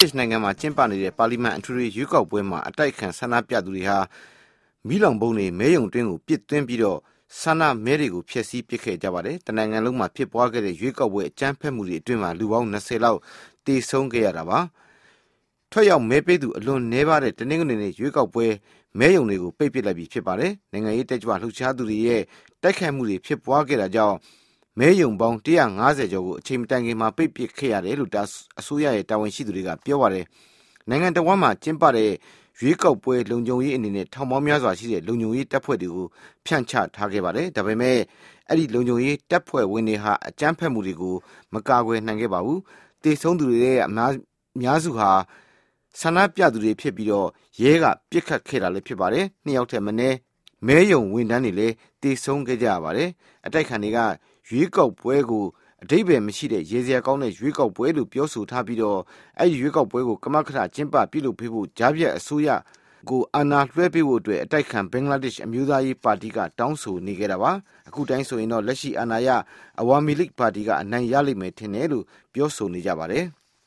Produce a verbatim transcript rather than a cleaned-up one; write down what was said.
ဒေ့ရှ်နိုင်ငံမှာကျင်းပနေတဲ့ပါလီမန်အထွေထွေရွေးကောက်ပွဲမှာအတိုက်ခံဆန္ဒပြသူတွေဟာမီးလောင်ဗုံးတွေမဲရုံတွင်းကိုပစ်သွင်းပြီးတော့ဆန္ဒမဲတွေကိုဖျက်ဆီးပစ်ခဲ့ကြပါတယ်။တနိုင်ငံလုံးမှာဖြစ်ပွားခဲ့တဲ့ရွေးကောက်ပွဲအကြမ်းဖက်မှုတွေအတွင်းမှာလူပေါင်း၂၀လောက်သေဆုံးခဲ့ရတာပါ။ထွက်ရောက်မဲပေးသူအလွန်နည်းပါးတဲ့တနင်္ဂနွေနေ့ရွေးကောက်ပွဲမဲရုံတွေကိုပိတ်ပစ်လိုက်ပြီဖြစ်ပါတယ်။နိုင်ငံရေးတက်ကြွလှုပ်ရှားသူတွေရဲ့တိုက်ခိုက်မှုတွေဖြစ်ပွားခဲ့တာကြောင့်မဲရုံပေါင်း၁၅၀ကျော်ကိုအချိန်မတိုင်ခင်မှာပိတ်ပစ်ခဲ့ရတယ်လို့အစိုးရရဲ့တာဝန်ရှိသူတွေကပြောပါတယ်။နိုင်ငံတော်ဝန်မှာကျင်းပတဲ့ရွေးကောက်ပွဲလုံခြုံရေးအနေနဲ့ထောင်ပေါင်းများစွာရှိတဲ့လုံခြုံရေးတပ်ဖွဲ့တွေကိုဖြန့်ချထားခဲ့ပါတယ်။ဒါပေမဲ့အဲ့ဒီလုံခြုံရေးတပ်ဖွဲ့ဝင်တွေဟာအကြမ်းဖက်မှုတွေကိုမကာကွယ်နိုင်ခဲ့ပါဘူး။တေဆုံးသူတွေရဲ့အများများစုဟာဆန္ဒပြသူတွေဖြစ်ပြီးတော့ရဲကပြစ်ခတ်ခဲ့တာလည်းဖြစ်ပါတယ်။နှစ်ယောက်ထက်မနည်းမဲရုံဝန်ထမ်းတွေလည်းတေဆုံးခဲ့ကြရပါတယ်။အတိုက်ခံတွေကရွေးကောက်ပွဲကိုအဓိပ္ပာယ်မရှိတဲ့ရေစရာကောင်းတဲ့ရွေးကောက်ပွဲလို့ပြောဆိုထားပြီးတော့အဲ့ဒီရွေးကောက်ပွဲကိုကမကထကျင်းပပြုလုပ်ပေးဖို့ကြားပြတ်အစိုးရကိုအာဏာလွှဲပေးဖို့အတွက်အတိုက်ခံဘင်္ဂလားဒေ့ရှ်အမျိုးသားရေးပါတီကတောင်းဆိုနေကြတာပါအခုတိုင်းဆိုရင်တော့လက်ရှိအာဏာရအဝါမီလိပါတီကအနိုင်ရလိမ့်မယ်ထင်တယ်လို့ပြောဆိုနေကြပါတယ်